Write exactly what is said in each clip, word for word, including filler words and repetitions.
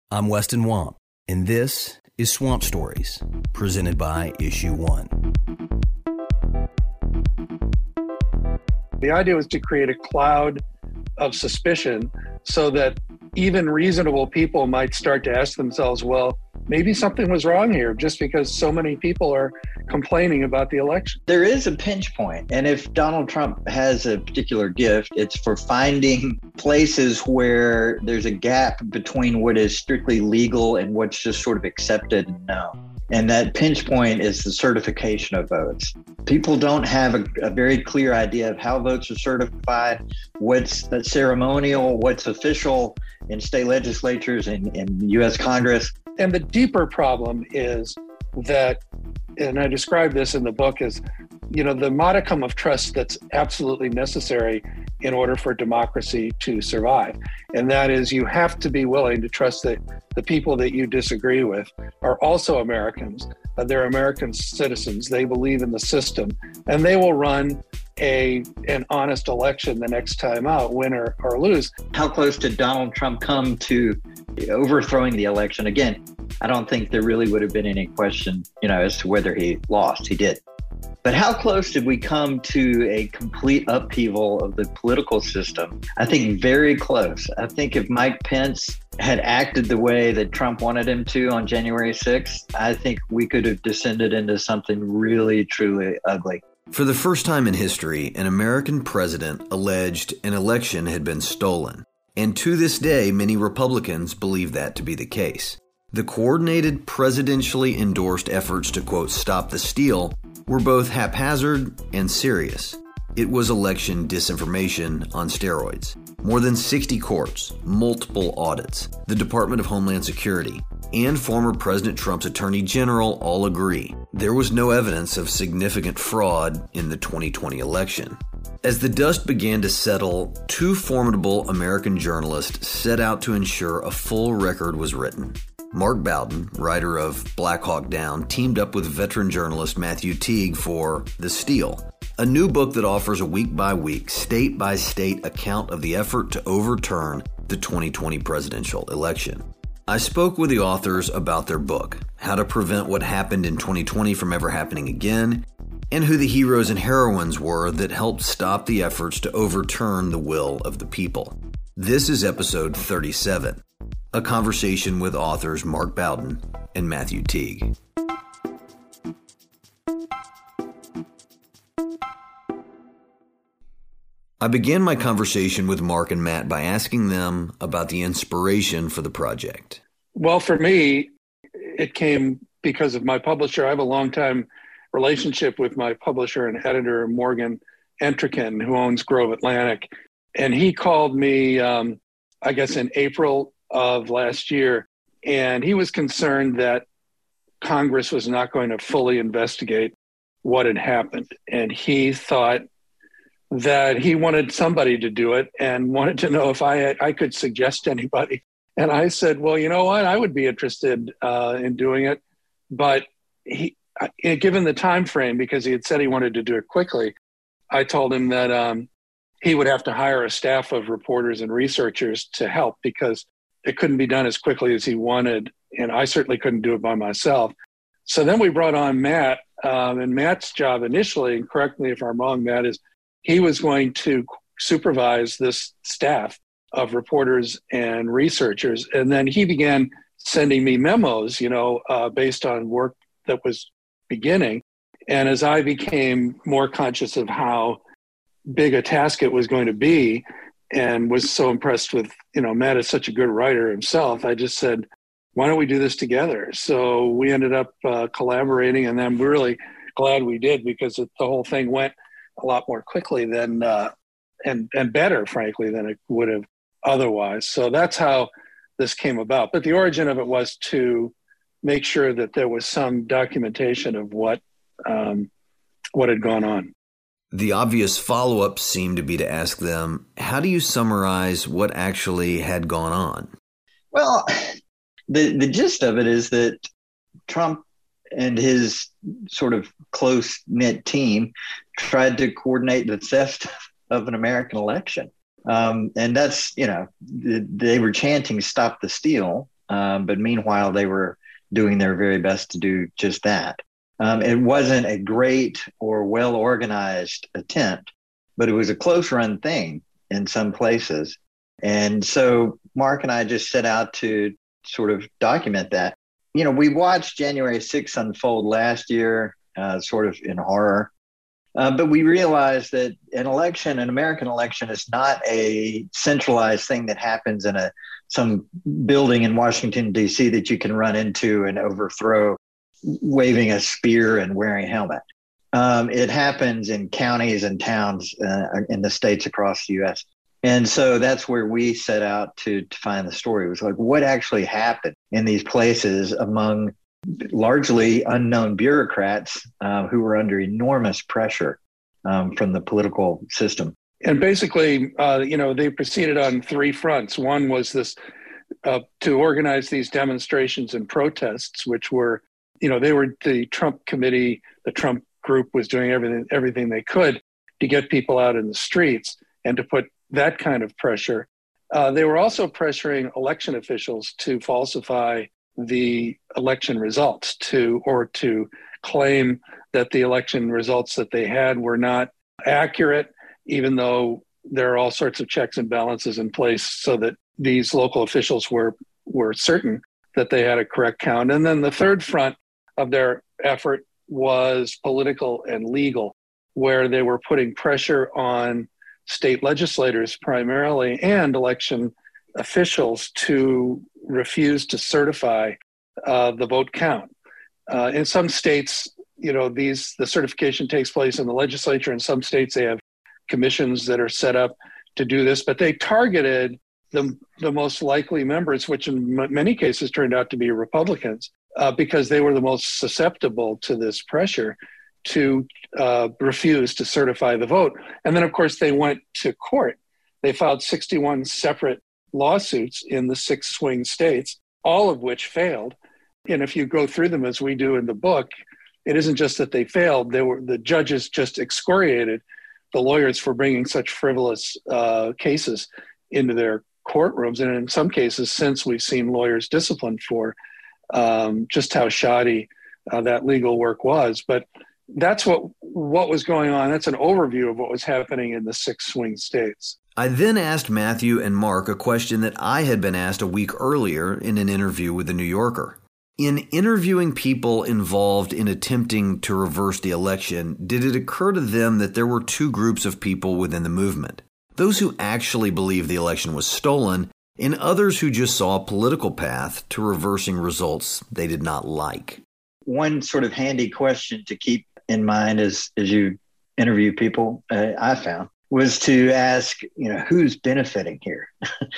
I'm Weston Wamp, and this is Swamp Stories, presented by Issue One. The idea was to create a cloud of suspicion so that even reasonable people might start to ask themselves, well, maybe something was wrong here just because so many people are complaining about the election. There is a pinch point, and if Donald Trump has a particular gift, it's for finding places where there's a gap between what is strictly legal and what's just sort of accepted and known. And that pinch point is the certification of votes. People don't have a, a very clear idea of how votes are certified, what's ceremonial, what's official in state legislatures and in U S Congress. And the deeper problem is that, and I describe this in the book as, you know, the modicum of trust that's absolutely necessary in order for democracy to survive. And that is, you have to be willing to trust that the people that you disagree with are also Americans. Uh, they're American citizens. They believe in the system, and they will run a an honest election the next time out, win or, or lose. How close did Donald Trump come to overthrowing the election? Again, I don't think there really would have been any question, you know, as to whether he lost. He did. But how close did we come to a complete upheaval of the political system? I think very close. I think if Mike Pence had acted the way that Trump wanted him to on January sixth, I think we could have descended into something really, truly ugly. For the first time in history, an American president alleged an election had been stolen. And to this day, many Republicans believe that to be the case. The coordinated presidentially endorsed efforts to, quote, stop the steal were both haphazard and serious. It was election disinformation on steroids. More than sixty courts, multiple audits, the Department of Homeland Security, and former President Trump's Attorney General all agree there was no evidence of significant fraud in the twenty twenty election. As the dust began to settle, two formidable American journalists set out to ensure a full record was written. Mark Bowden, writer of Black Hawk Down, teamed up with veteran journalist Matthew Teague for The Steal, a new book that offers a week-by-week, state-by-state account of the effort to overturn the twenty twenty presidential election. I spoke with the authors about their book, how to prevent what happened in twenty twenty from ever happening again, and who the heroes and heroines were that helped stop the efforts to overturn the will of the people. This is episode thirty-seven, a conversation with authors Mark Bowden and Matthew Teague. I began my conversation with Mark and Matt by asking them about the inspiration for the project. Well, for me, it came because of my publisher. I have a long-time relationship with my publisher and editor, Morgan Entrekin, who owns Grove Atlantic. And he called me, um, I guess, in April of last year, and he was concerned that Congress was not going to fully investigate what had happened. And he thought that he wanted somebody to do it and wanted to know if I had, I could suggest anybody. And I said, well, you know what? I would be interested uh, in doing it. But he, given the time frame, because he had said he wanted to do it quickly, I told him that um, he would have to hire a staff of reporters and researchers to help because it couldn't be done as quickly as he wanted. And I certainly couldn't do it by myself. So then we brought on Matt. Um, and Matt's job initially, and correct me if I'm wrong, Matt, is he was going to supervise this staff of reporters and researchers. And then he began sending me memos, you know, uh, based on work that was beginning. And as I became more conscious of how big a task it was going to be and was so impressed with, you know, Matt is such a good writer himself, I just said, why don't we do this together? So we ended up uh, collaborating, and I'm really glad we did because it, the whole thing went a lot more quickly than uh, and and better, frankly, than it would have otherwise. So that's how this came about. But the origin of it was to make sure that there was some documentation of what um, what had gone on. The obvious follow-up seemed to be to ask them, how do you summarize what actually had gone on? Well, the the gist of it is that Trump and his sort of close-knit team tried to coordinate the theft of an American election. Um, and that's, you know, they were chanting, stop the steal. Um, but meanwhile, they were doing their very best to do just that. Um, it wasn't a great or well-organized attempt, but it was a close-run thing in some places. And so Mark and I just set out to sort of document that. You know, we watched January sixth unfold last year, uh, sort of in horror. Uh, but we realized that an election, an American election, is not a centralized thing that happens in a some building in Washington, D C that you can run into and overthrow waving a spear and wearing a helmet. Um, it happens in counties and towns uh, in the states across the U S. And so that's where we set out to, to find the story. It was like, what actually happened in these places among largely unknown bureaucrats uh, who were under enormous pressure um, from the political system. And basically, uh, you know, they proceeded on three fronts. One was this uh, to organize these demonstrations and protests, which were, you know, they were the Trump committee, the Trump group was doing everything, everything they could to get people out in the streets and to put that kind of pressure. Uh, they were also pressuring election officials to falsify the election results to or to claim that the election results that they had were not accurate, even though there are all sorts of checks and balances in place so that these local officials were were certain that they had a correct count. And then the third front of their effort was political and legal, where they were putting pressure on state legislators primarily and election officials to refuse to certify uh, the vote count. Uh, in some states, you know, these the certification takes place in the legislature. In some states, they have commissions that are set up to do this, but they targeted the, the most likely members, which in m- many cases turned out to be Republicans, uh, because they were the most susceptible to this pressure to uh, refuse to certify the vote. And then, of course, they went to court. They filed sixty-one separate lawsuits in the six swing states, all of which failed. And if you go through them as we do in the book, it isn't just that they failed. They were the judges just excoriated the lawyers for bringing such frivolous uh, cases into their courtrooms. And in some cases, since we've seen lawyers disciplined for um, just how shoddy uh, that legal work was. But that's what what was going on. That's an overview of what was happening in the six swing states. I then asked Matthew and Mark a question that I had been asked a week earlier in an interview with The New Yorker. In interviewing people involved in attempting to reverse the election, did it occur to them that there were two groups of people within the movement? Those who actually believed the election was stolen, and others who just saw a political path to reversing results they did not like. One sort of handy question to keep in mind as, as you interview people, uh, I found, was to ask, you know, who's benefiting here?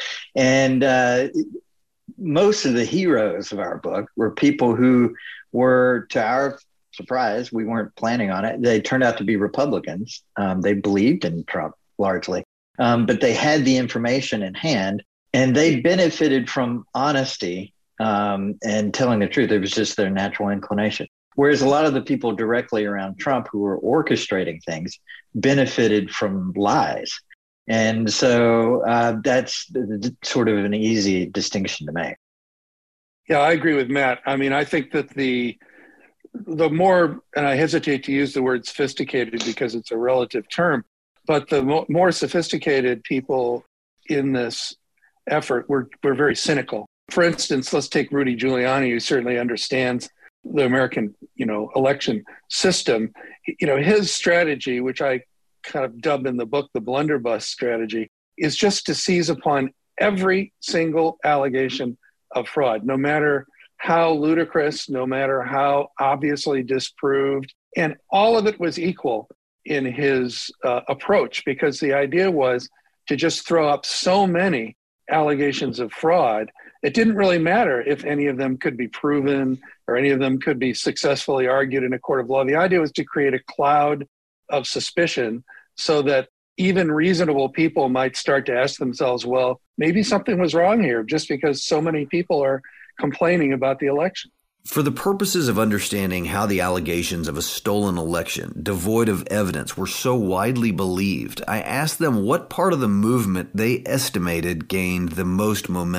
and uh, most of the heroes of our book were people who were, to our surprise, we weren't planning on it, they turned out to be Republicans. Um, they believed in Trump largely, um, but they had the information in hand and they benefited from honesty um, and telling the truth. It was just their natural inclination. Whereas a lot of the people directly around Trump who were orchestrating things benefited from lies. And so uh, that's the, the, sort of an easy distinction to make. Yeah, I agree with Matt. I mean, I think that the the more, and I hesitate to use the word sophisticated because it's a relative term, but the mo- more sophisticated people in this effort were, were very cynical. For instance, let's take Rudy Giuliani, who certainly understands the American, you know, election system. You know, his strategy, which I kind of dub in the book the blunderbuss strategy, is just to seize upon every single allegation of fraud, no matter how ludicrous, no matter how obviously disproved. And all of it was equal in his uh, approach, because the idea was to just throw up so many allegations of fraud. It didn't really matter if any of them could be proven or any of them could be successfully argued in a court of law. The idea was to create a cloud of suspicion so that even reasonable people might start to ask themselves, well, maybe something was wrong here just because so many people are complaining about the election. For the purposes of understanding how the allegations of a stolen election, devoid of evidence, were so widely believed, I asked them what part of the movement they estimated gained the most momentum.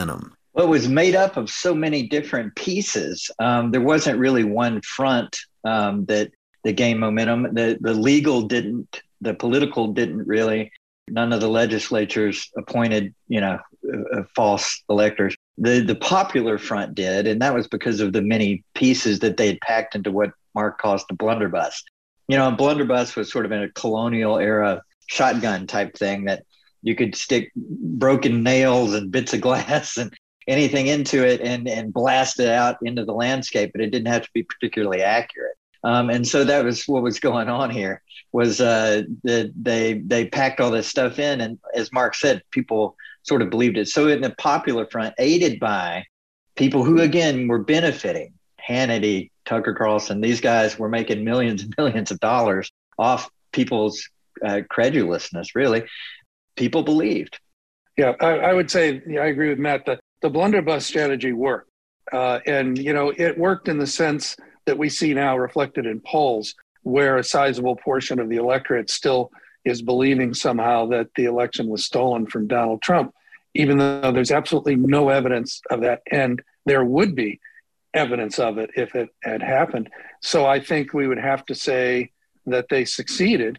Well, it was made up of so many different pieces. Um, there wasn't really one front um, that that gained momentum. The the legal didn't. The political didn't really. None of the legislatures appointed, you know, uh, false electors. The the popular front did, and that was because of the many pieces that they had packed into what Mark calls the blunderbuss. You know, a blunderbuss was sort of in a colonial era shotgun type thing that you could stick broken nails and bits of glass and anything into it and, and blast it out into the landscape, but it didn't have to be particularly accurate. Um, and so that was what was going on here was uh, that they they packed all this stuff in. And as Mark said, people sort of believed it. So in the popular front, aided by people who, again, were benefiting, Hannity, Tucker Carlson, these guys were making millions and millions of dollars off people's uh, credulousness, really. People believed. Yeah, I, I would say, yeah, I agree with Matt, that the blunderbuss strategy worked. Uh, and, you know, it worked in the sense that we see now reflected in polls where a sizable portion of the electorate still is believing somehow that the election was stolen from Donald Trump, even though there's absolutely no evidence of that. And there would be evidence of it if it had happened. So I think we would have to say that they succeeded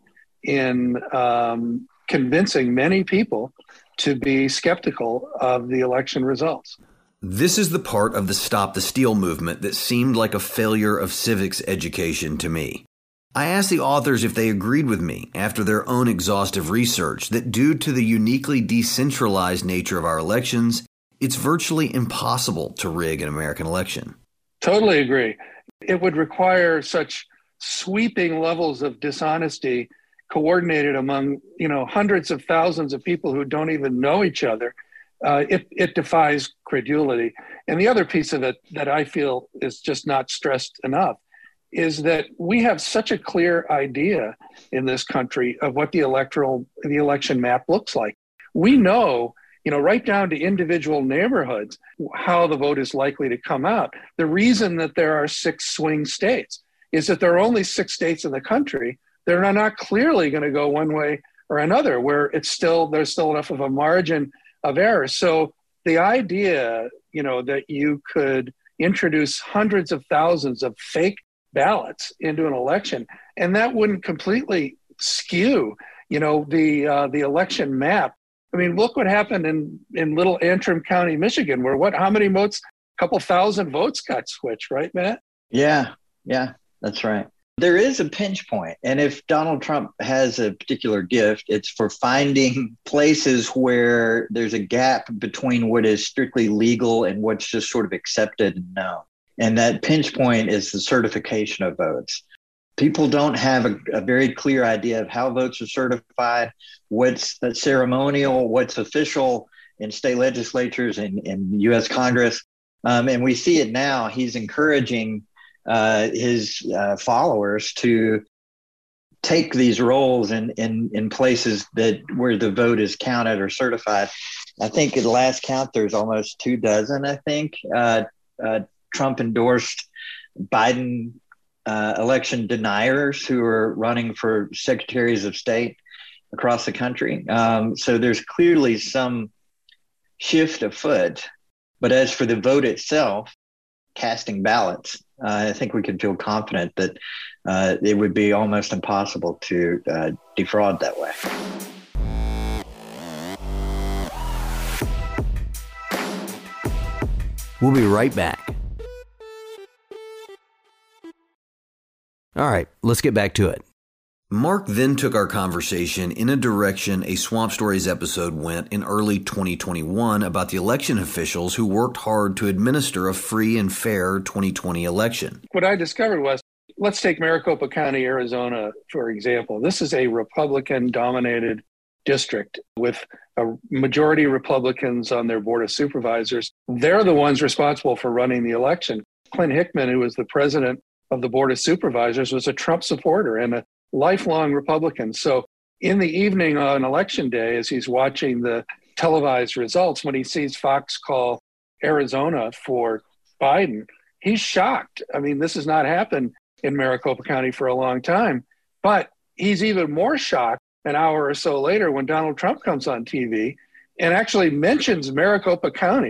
in um, convincing many people to be skeptical of the election results. This is the part of the Stop the Steal movement that seemed like a failure of civics education to me. I asked the authors if they agreed with me after their own exhaustive research that due to the uniquely decentralized nature of our elections, it's virtually impossible to rig an American election. Totally agree. It would require such sweeping levels of dishonesty coordinated among, you know, hundreds of thousands of people who don't even know each other. Uh, it, it defies credulity. And the other piece of it that I feel is just not stressed enough is that we have such a clear idea in this country of what the electoral, the election map looks like. We know, you know, right down to individual neighborhoods, how the vote is likely to come out. The reason that there are six swing states is that there are only six states in the country that are not clearly going to go one way or another, where it's still, there's still enough of a margin of error. So the idea, you know, that you could introduce hundreds of thousands of fake ballots into an election, and that wouldn't completely skew, you know, the uh, the election map. I mean, look what happened in, in Little Antrim County, Michigan, where what, how many votes, a couple thousand votes got switched, right, Matt? Yeah, yeah, that's right. There is a pinch point. And if Donald Trump has a particular gift, it's for finding places where there's a gap between what is strictly legal and what's just sort of accepted and known. And that pinch point is the certification of votes. People don't have a, a very clear idea of how votes are certified, what's ceremonial, what's official in state legislatures and in U S Congress. Um, and we see it now. He's encouraging uh, his uh, followers to take these roles in, in, in places that where the vote is counted or certified. I think at the last count, there's almost two dozen, I think, uh, uh, Trump endorsed Biden uh, election deniers who are running for secretaries of state across the country. Um, so there's clearly some shift afoot. But as for the vote itself, casting ballots, uh, I think we can feel confident that uh, it would be almost impossible to uh, defraud that way. We'll be right back. All right, let's get back to it. Mark then took our conversation in a direction a Swamp Stories episode went in early twenty twenty-one about the election officials who worked hard to administer a free and fair twenty twenty election. What I discovered was, let's take Maricopa County, Arizona, for example. This is a Republican-dominated district with a majority Republicans on their board of supervisors. They're the ones responsible for running the election. Clint Hickman, who was the president of the board of supervisors, was a Trump supporter and a lifelong Republican. So in the evening on election day, as he's watching the televised results, when he sees Fox call Arizona for Biden, he's shocked. I mean, this has not happened in Maricopa County for a long time. But he's even more shocked an hour or so later when Donald Trump comes on T V and actually mentions Maricopa County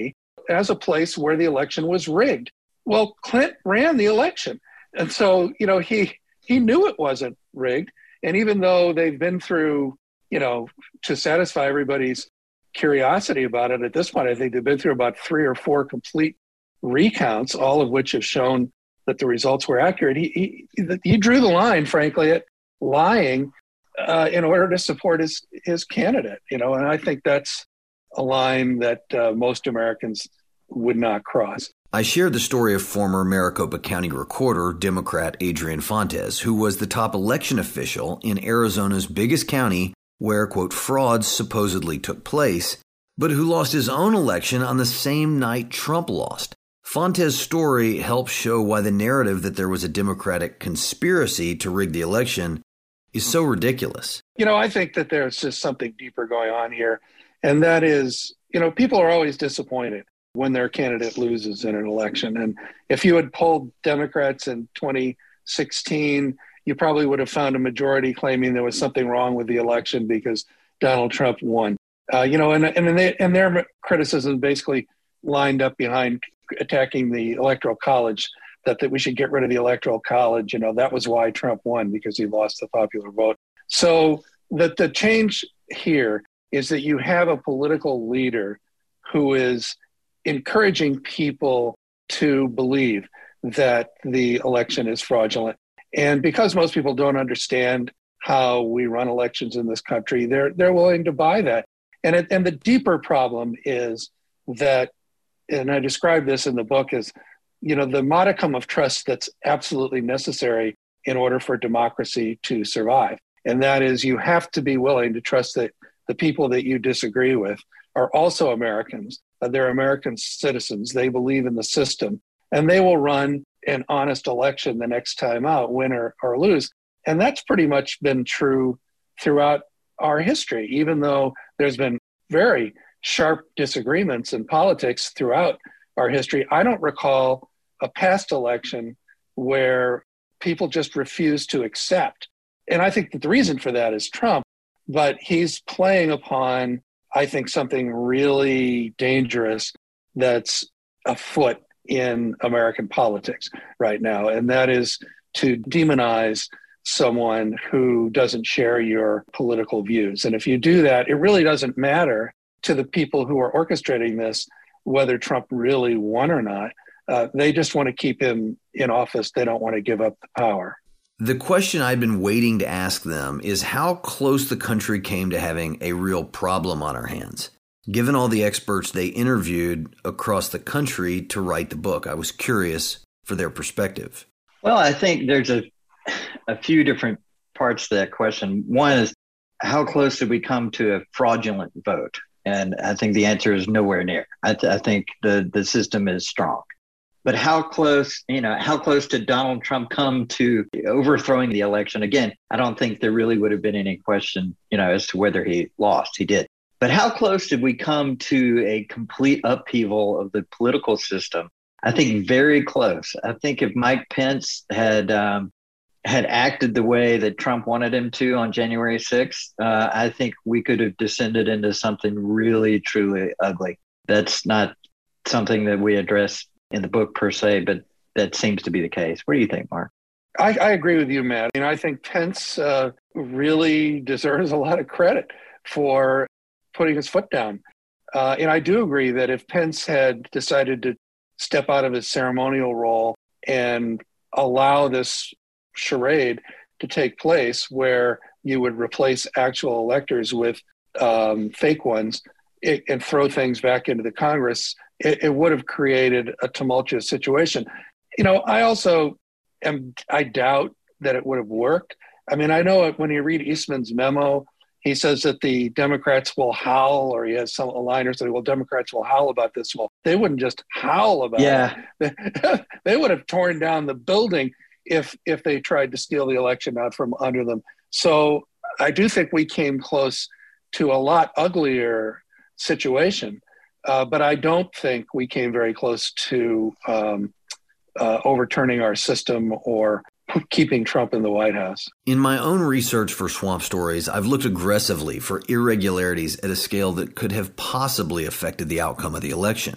as a place where the election was rigged. Well, Clinton ran the election. And so, you know, he he knew it wasn't rigged. And even though they've been through, you know, to satisfy everybody's curiosity about it, at this point, I think they've been through about three or four complete recounts, all of which have shown that the results were accurate. He he, he drew the line, frankly, at lying uh, in order to support his his candidate. You know, and I think that's a line that uh, most Americans would not cross. I shared the story of former Maricopa County Recorder, Democrat Adrian Fontes, who was the top election official in Arizona's biggest county where, quote, frauds supposedly took place, but who lost his own election on the same night Trump lost. Fontes' story helps show why the narrative that there was a Democratic conspiracy to rig the election is so ridiculous. You know, I think that there's just something deeper going on here, and that is, you know, people are always disappointed when their candidate loses in an election. And if you had polled Democrats in twenty sixteen, you probably would have found a majority claiming there was something wrong with the election because Donald Trump won. Uh, you know, and and, they, and their criticism basically lined up behind attacking the Electoral College, that, that we should get rid of the Electoral College. You know, that was why Trump won, because he lost the popular vote. So that the change here is that you have a political leader who is encouraging people to believe that the election is fraudulent. And because most people don't understand how we run elections in this country, they're they're willing to buy that. And it, and the deeper problem is that, and I describe this in the book as, you know, the modicum of trust that's absolutely necessary in order for democracy to survive. And that is, you have to be willing to trust that the people that you disagree with are also Americans. They're American citizens. They believe in the system, and they will run an honest election the next time out, win or, or lose. And that's pretty much been true throughout our history, even though there's been very sharp disagreements in politics throughout our history. I don't recall a past election where people just refuse to accept. And I think that the reason for that is Trump, but he's playing upon, I think, something really dangerous that's afoot in American politics right now. And that is to demonize someone who doesn't share your political views. And if you do that, it really doesn't matter to the people who are orchestrating this whether Trump really won or not. Uh, they just want to keep him in office. They don't want to give up the power. The question I've been waiting to ask them is how close the country came to having a real problem on our hands. Given all the experts they interviewed across the country to write the book, I was curious for their perspective. Well, I think there's a a few different parts to that question. One is, how close did we come to a fraudulent vote? And I think the answer is nowhere near. I, th- I think the, the system is strong. But how close, you know, how close did Donald Trump come to overthrowing the election? Again, I don't think there really would have been any question, you know, as to whether he lost. He did. But how close did we come to a complete upheaval of the political system? I think very close. I think if Mike Pence had um, had acted the way that Trump wanted him to on January sixth, uh, I think we could have descended into something really, truly ugly. That's not something that we address in the book per se, but that seems to be the case. What do you think, Mark? I, I agree with you, Matt. I mean, I think Pence uh, really deserves a lot of credit for putting his foot down. Uh, and I do agree that if Pence had decided to step out of his ceremonial role and allow this charade to take place where you would replace actual electors with um, fake ones it, and throw things back into the Congress, it, it would have created a tumultuous situation. You know, I also am, I doubt that it would have worked. I mean, I know when you read Eastman's memo, he says that the Democrats will howl, or he has some aligners that, well, Democrats will howl about this. Well, they wouldn't just howl about yeah. it. They would have torn down the building if if they tried to steal the election out from under them. So I do think we came close to a lot uglier situation, uh, but I don't think we came very close to um, uh, overturning our system or keeping Trump in the White House. In my own research for Swamp Stories, I've looked aggressively for irregularities at a scale that could have possibly affected the outcome of the election.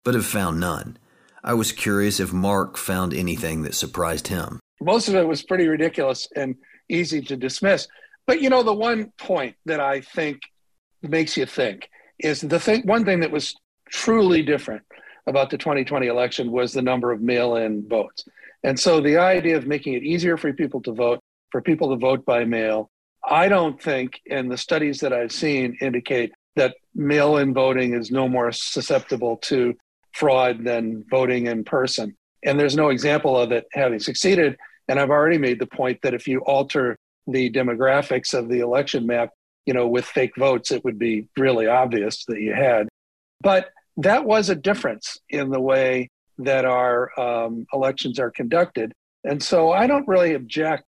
but have found none. I was curious if Mark found anything that surprised him. Most of it was pretty ridiculous and easy to dismiss. But, you know, the one point that I think makes you think is the thing, one thing that was truly different about the twenty twenty election was the number of mail-in votes. And so the idea of making it easier for people to vote, for people to vote by mail, I don't think, and the studies that I've seen indicate that mail-in voting is no more susceptible to fraud than voting in person. And there's no example of it having succeeded. And I've already made the point that if you alter the demographics of the election map, you know, with fake votes, it would be really obvious that you had. But that was a difference in the way that our um, elections are conducted. And so I don't really object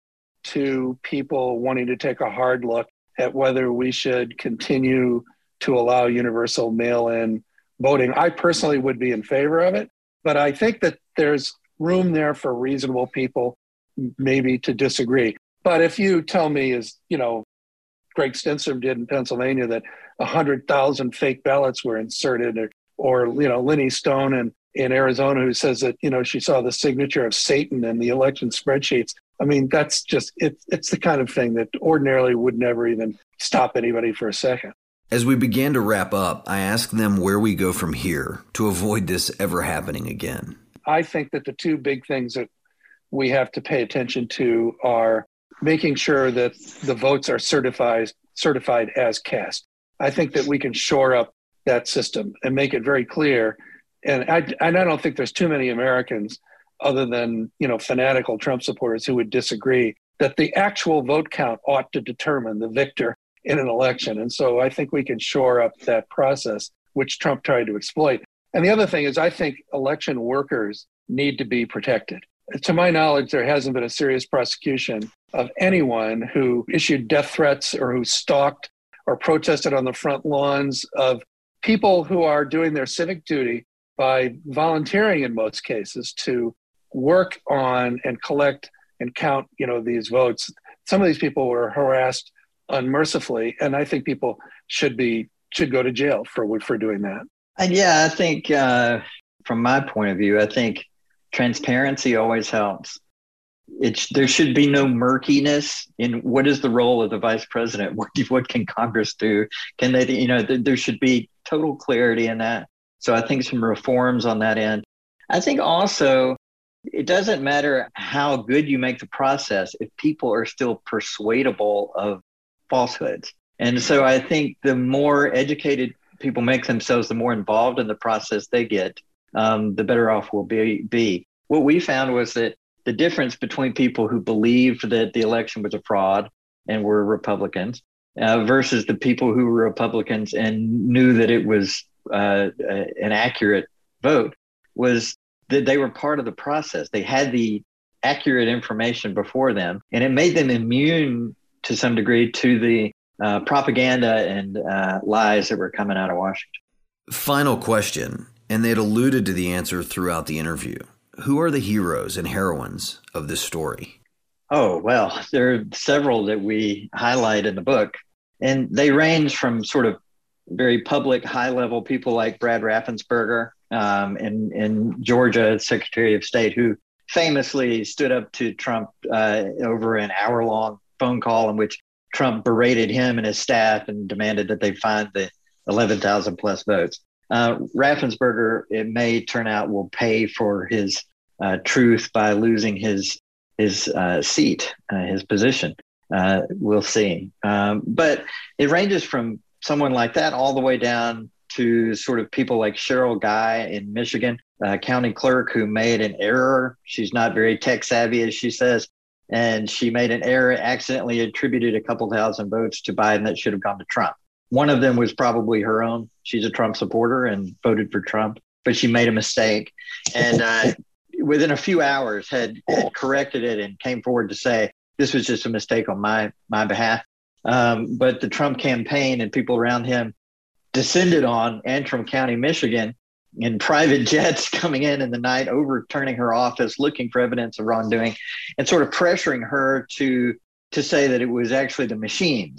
to people wanting to take a hard look at whether we should continue to allow universal mail-in voting. I personally would be in favor of it, but I think that there's room there for reasonable people maybe to disagree. But if you tell me, as you know, Greg Stinson did in Pennsylvania, that one hundred thousand fake ballots were inserted, or, or you know, Linny Stone in, in Arizona, who says that, you know, she saw the signature of Satan in the election spreadsheets. I mean, that's just, it, it's the kind of thing that ordinarily would never even stop anybody for a second. As we began to wrap up, I asked them where we go from here to avoid this ever happening again. I think that the two big things that we have to pay attention to are making sure that the votes are certified certified as cast. I think that we can shore up that system and make it very clear. And I, and I don't think there's too many Americans other than, you know, fanatical Trump supporters who would disagree that the actual vote count ought to determine the victor in an election. And so I think we can shore up that process, which Trump tried to exploit. And the other thing is, I think election workers need to be protected. To my knowledge, there hasn't been a serious prosecution of anyone who issued death threats or who stalked or protested on the front lawns of people who are doing their civic duty by volunteering in most cases to work on and collect and count, you know, these votes. Some of these people were harassed unmercifully, and I think people should be should go to jail for for doing that. And yeah, I think uh, from my point of view, I think transparency always helps. It's, there should be no murkiness in what is the role of the vice president. What, what can Congress do? Can they, you know, th- there should be total clarity in that. So I think some reforms on that end. I think also it doesn't matter how good you make the process if people are still persuadable of falsehoods. And so I think the more educated people make themselves, the more involved in the process they get, um, the better off we'll be, be. What we found was that the difference between people who believed that the election was a fraud and were Republicans uh, versus the people who were Republicans and knew that it was uh, an accurate vote was that they were part of the process. They had the accurate information before them, and it made them immune to some degree to the uh, propaganda and uh, lies that were coming out of Washington. Final question, and they had alluded to the answer throughout the interview. Who are the heroes and heroines of this story? Oh, well, there are several that we highlight in the book, and they range from sort of very public, high-level people like Brad Raffensperger um, in, in Georgia, Secretary of State, who famously stood up to Trump uh, over an hour-long phone call in which Trump berated him and his staff and demanded that they find the eleven thousand plus votes. Uh, Raffensperger, it may turn out, will pay for his uh, truth by losing his his uh, seat, uh, his position. Uh, we'll see. Um, but it ranges from someone like that all the way down to sort of people like Cheryl Guy in Michigan, a county clerk who made an error. She's not very tech savvy, as she says, and she made an error, accidentally attributed a couple thousand votes to Biden that should have gone to Trump. One of them was probably her own. She's a Trump supporter and voted for Trump, but she made a mistake. And uh, within a few hours had, had corrected it and came forward to say, this was just a mistake on my, my behalf. Um, but the Trump campaign and people around him descended on Antrim County, Michigan, in private jets coming in in the night, overturning her office, looking for evidence of wrongdoing, and sort of pressuring her to, to say that it was actually the machines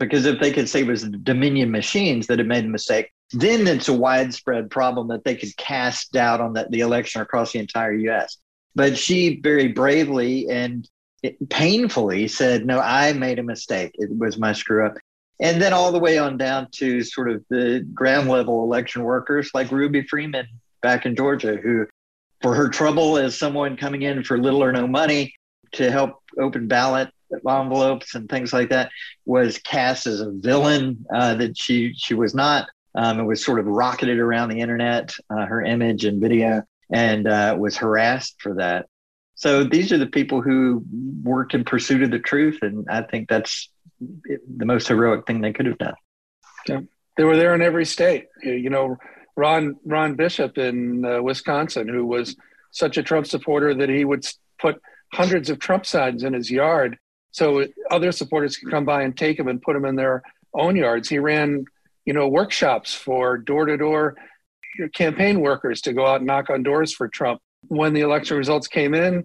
Because if they could say it was the Dominion machines that had made the mistake, then it's a widespread problem that they could cast doubt on the, the election across the entire U S. But she very bravely and painfully said, no, I made a mistake. It was my screw up. And then all the way on down to sort of the ground level election workers like Ruby Freeman back in Georgia, who for her trouble as someone coming in for little or no money to help open ballot envelopes and things like that, was cast as a villain uh, that she she was not. Um, it was sort of rocketed around the internet, uh, her image and video, and uh, was harassed for that. So these are the people who worked in pursuit of the truth, and I think that's the most heroic thing they could have done. Yeah. They were there in every state. You know, Ron Ron Bishop in uh, Wisconsin, who was such a Trump supporter that he would put hundreds of Trump signs in his yard so other supporters could come by and take them and put them in their own yards. He ran, you know, workshops for door-to-door campaign workers to go out and knock on doors for Trump. When the election results came in,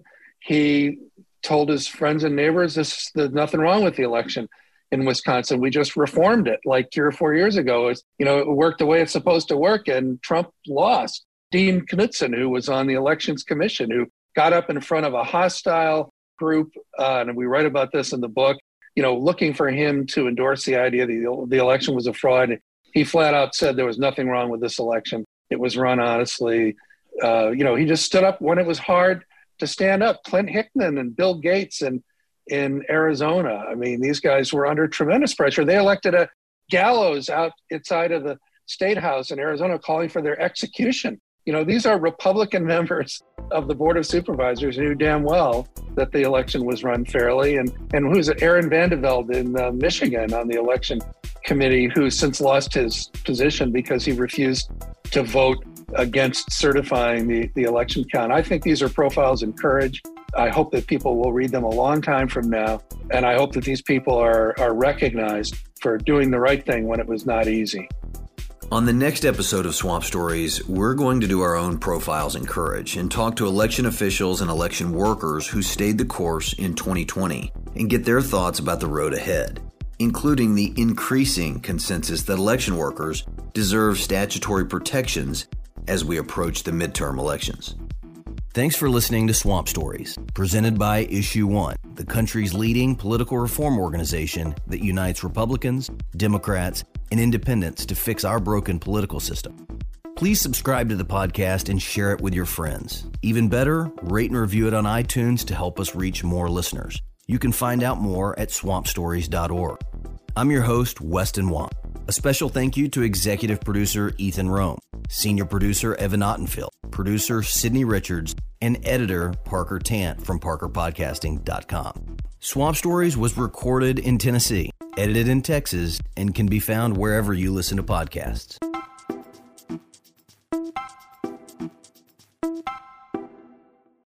he told his friends and neighbors, "This, there's nothing wrong with the election in Wisconsin. We just reformed it like three or four years ago. It's, you know, it worked the way it's supposed to work, and Trump lost." Dean Knudsen, who was on the Elections Commission, who got up in front of a hostile group, uh, and we write about this in the book, you know, looking for him to endorse the idea that the, the election was a fraud. He flat out said there was nothing wrong with this election. It was run honestly. Uh, you know, he just stood up when it was hard to stand up. Clint Hickman and Bill Gates and in Arizona. I mean, these guys were under tremendous pressure. They elected a gallows out outside of the State House in Arizona calling for their execution. You know, these are Republican members of the Board of Supervisors who knew damn well that the election was run fairly. And, and who's it? Aaron Vandevelde in uh, Michigan on the election committee, who since lost his position because he refused to vote against certifying the, the election count. I think these are profiles in courage. I hope that people will read them a long time from now. And I hope that these people are, are recognized for doing the right thing when it was not easy. On the next episode of Swamp Stories, we're going to do our own profiles in courage and talk to election officials and election workers who stayed the course in twenty twenty and get their thoughts about the road ahead, including the increasing consensus that election workers deserve statutory protections as we approach the midterm elections. Thanks for listening to Swamp Stories, presented by Issue One, the country's leading political reform organization that unites Republicans, Democrats, and independents to fix our broken political system. Please subscribe to the podcast and share it with your friends. Even better, rate and review it on iTunes to help us reach more listeners. You can find out more at swamp stories dot org. I'm your host, Weston Wamp. A special thank you to executive producer Ethan Rome, senior producer Evan Ottenfield, producer Sydney Richards, and editor Parker Tant from parker podcasting dot com. Swamp Stories was recorded in Tennessee, edited in Texas, and can be found wherever you listen to podcasts.